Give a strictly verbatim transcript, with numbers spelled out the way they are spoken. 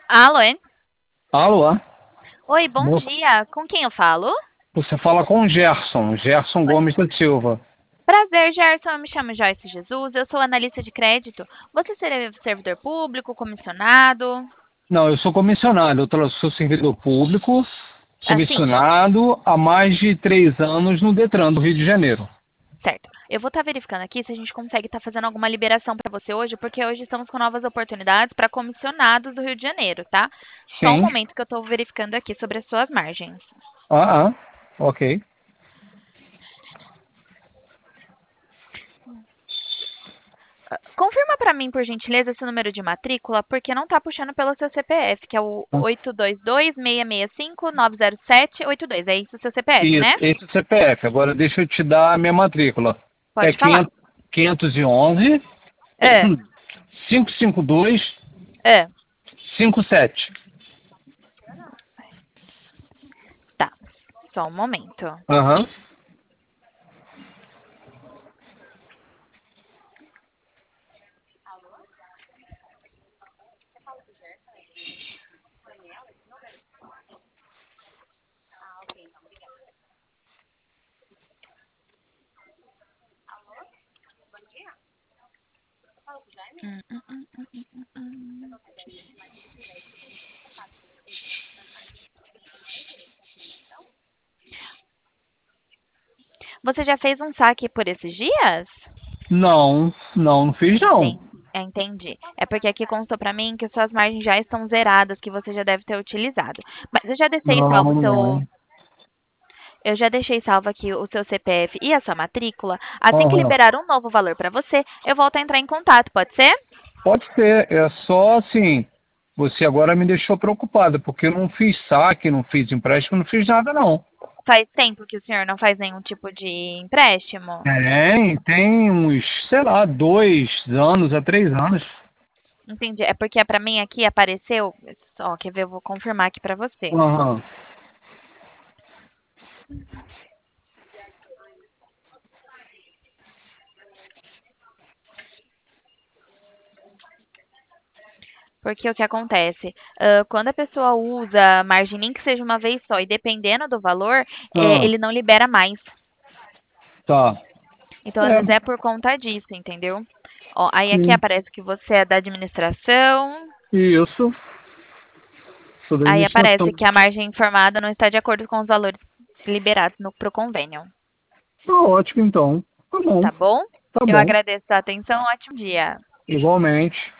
Alô, hein? Alô? Oi, bom Moça, dia. Com quem eu falo? você fala com o Gerson, Gerson Oi. Gomes da Silva. Prazer, Gerson. Eu me chamo Joyce Jesus. Eu sou analista de crédito. Você seria servidor público, comissionado? Não, eu sou comissionado, eu tra- sou servidor público, Assim, comissionado há mais de três anos no Detran do Rio de Janeiro. certo. Eu vou estar verificando aqui se a gente consegue estar fazendo alguma liberação para você hoje, porque hoje estamos com novas oportunidades para comissionados do Rio de Janeiro, tá? Só um Sim. momento que eu estou verificando aqui sobre as suas margens. Ah, ah, ok. Confirma para mim, por gentileza, esse número de matrícula, porque não está puxando pelo seu C P F, que é o oito dois dois, seis seis cinco, nove zero sete, oito dois. É isso o seu C P F, Isso, né? esse é o C P F. Agora deixa eu te dar a minha matrícula. É Pode falar. quinhentos, quinhentos e onze, É, quinhentos e cinquenta e dois, é. cinquenta e sete. Tá. Só um momento. Aham. Hum, hum, hum, hum, hum, hum. Você já fez um saque por esses dias? Não, não, não fiz não. Entendi. É, entendi. É porque aqui constou para mim que suas margens já estão zeradas, que você já deve ter utilizado. Mas eu já deixei salvo Não, o seu não. Eu já deixei salvo aqui o seu C P F e a sua matrícula. Assim que Aham. liberar um novo valor para você, eu volto a entrar em contato, pode ser? Pode ser, é só assim, você agora me deixou preocupado, porque eu não fiz saque, não fiz empréstimo, não fiz nada não. Faz tempo que o senhor não faz nenhum tipo de empréstimo? Tem, tem uns, sei lá, dois anos a três anos. Entendi. É porque para mim aqui apareceu. Ó, quer ver? Eu vou confirmar aqui para você. Aham. Porque o que acontece? Ah, quando a pessoa usa margem, nem que seja uma vez só, e dependendo do valor, é, Ah, ele não libera mais. tá. Então, às É, vezes é por conta disso, entendeu? Ó, aí aqui sim. aparece que você é da administração. Isso, sou da Aí administração. aparece que a margem informada não está de acordo com os valores liberados no, pro convênio. Tá ótimo então. Tá bom, Tá bom? tá Eu bom. agradeço a atenção. Ótimo dia. Igualmente.